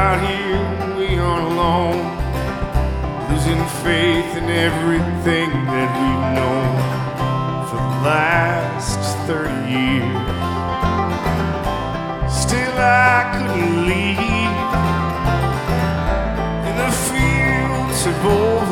out here, we aren't alone, losing faith in everything that we've known for the last 30 years. Still I couldn't leave in the fields of old